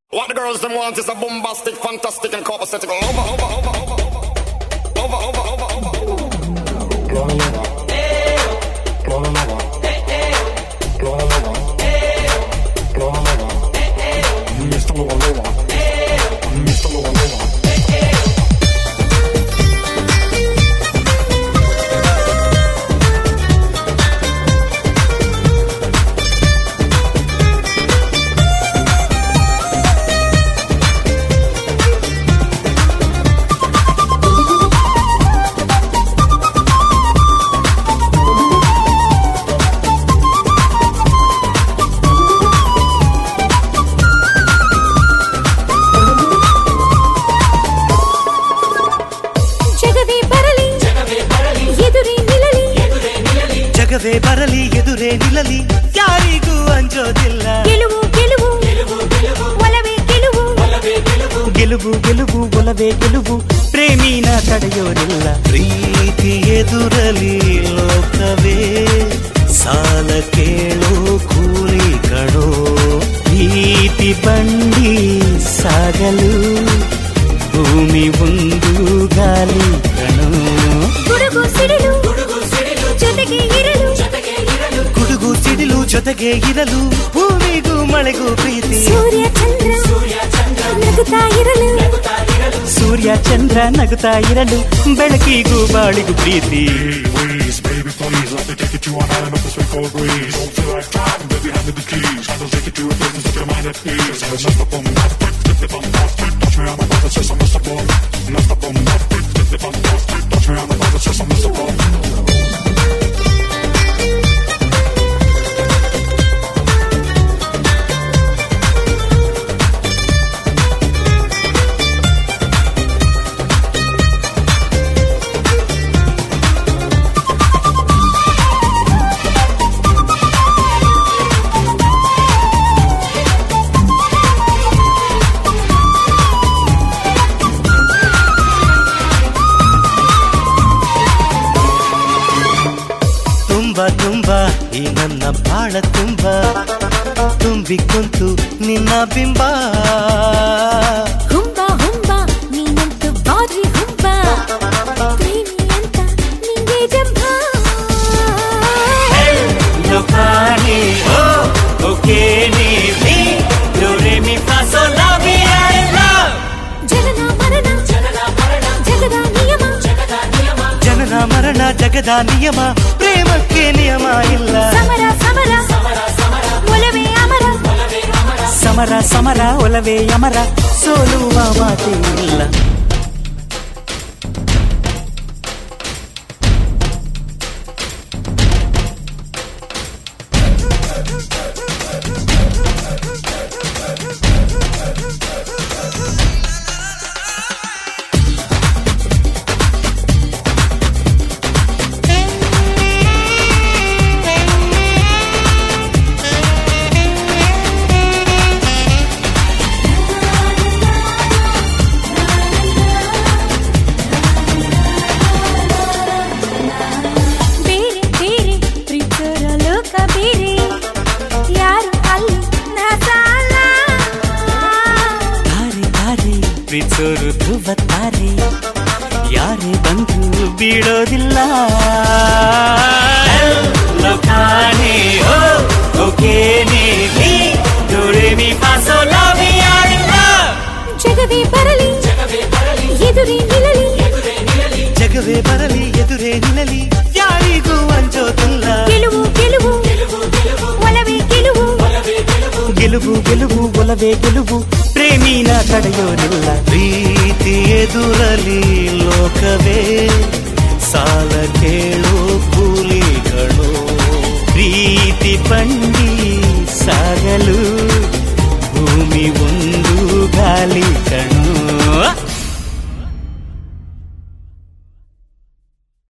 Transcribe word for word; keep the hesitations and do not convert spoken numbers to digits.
What the girls them want is a bombastic, fantastic and copacetic over, over, over, over, over, over, over, over, over. Mister Lower Lower, Mister Lower Lower. ಜಗವೇ ಬರಲಿ ಎದುರೇ ನಿಲ್ಲಲಿ ಯಾರಿಗೂ ಅಂಜೋದಿಲ್ಲ ಗೆಲುವು ಗೆಲುವು ಒಲವೇ ಗೆಲುವು ಗೆಲುವು ಗೆಲುವು ಒಲವೇ ಗೆಲುವು ಪ್ರೇಮಿನ ತಡೆಯೋರಿಲ್ಲ ಪ್ರೀತಿ ಎದುರಲಿ ಲೋಕವೇ ಸಾಲ ಕೇಳೋ ಕೂಲಿ ಕಣೋ ಪ್ರೀತಿ ಬಂಡಿ ಸಾಗಲು ಭೂಮಿ ಒಂದು ಗಾಲಿ ಕಣೋ ಗುಡುಗು ಸಿಡಿಲು ಜೊತೆಗೆ ಇರಲು ಗುಡುಗು ಸಿಡಿಲು ಜೊತೆಗೆ ಇರಲು ಭೂಮಿಗೂ ಮಳೆಗೂ ಪ್ರೀತಿ ಸೂರ್ಯ ಚಂದ್ರ ನಗುತ್ತಾ ಇರಲು ಸೂರ್ಯ ಚಂದ್ರ ನಗುತ್ತಾ ಇರಲು ಬೆಳಕಿಗೂ ಬಾಳಿಗೂ ಪ್ರೀತಿ Please, baby, please, let me take you to an island of the sweet cold breeze. Don't feel like driving, baby, hand me the keys. I'll take you to a place and set your mind at ease. It's not the bombastic, it's the fantastic. Touch me on the buzzer, say some Mister Bomb. Not the bombastic, it's the fantastic. Touch me on the buzzer, say some Mister Bomb. ತುಂಬ ಈ ನನ್ನ ಬಾಳ ತುಂಬ ತುಂಬಿ ಕುಂತು ನಿನ್ನ ಬಿಂಬ ಹುಂಬ ಹುಂಬ ನೀನಂತೂ ಬಾರಿ ಹುಂಬ ಪ್ರೇಮಿ ಅಂತ ನಿಂಗೆ ಜಂಬ ಲೋಕಾನಿ ಓ ಓಕೆ ನೀ ವಿ ಡೋ re mi fa so la ವಿ ಐ ಲವ್ ಜನನ ಮರಣ ಜಗದ ನಿಯಮ ಜನನ ಮರಣ ಜಗದ ನಿಯಮ ಪ್ರೇಮಕ್ಕೆ ನಿಯಮ ಇಲ್ಲ ಸಮರ ಸಮರ ಒಲವೇ ಅಮರ ಸಮರ ಸಮರ ಒಲವೇ ಅಮರ ಸೋಲುವ ಮಾತೇ ಇಲ್ಲ ಪ್ರೀತಿಸೋರು ಧ್ರುವತಾರೆ ಯಾರೇ ಬಂದು ಬೀಳೋದಿಲ್ಲ ಲೋಕಾನೆ ಓ ಓಕೆ ನೀ ವಿ ಡೋ re mi fa so la ವಿ ಐ ಲವ್ ಜಗವೇ ಬರಲಿ ಎದುರೇ ನಿಲ್ಲಲಿ ಜಗವೇ ಬರಲಿ ಎದುರೇ ನಿಲ್ಲಲಿ ಯಾರಿಗೂ ಅಂಜೋದಿಲ್ಲ ಗೆಲುವು ಗೆಲುವು ಒಲವೇ ಗೆಲುವು ಗೆಲುವು ಗೆಲುವು ಒಲವೇ ಗೆಲುವು ಪ್ರೇಮಿನ ತಡೆಯೋರಿಲ್ಲ ಪ್ರೀತಿ ಎದುರಲಿ ಲೋಕವೇ ಸಾಲ ಕೇಳೋ ಕೂಲಿಗಳು ಪ್ರೀತಿ ಬಂಡ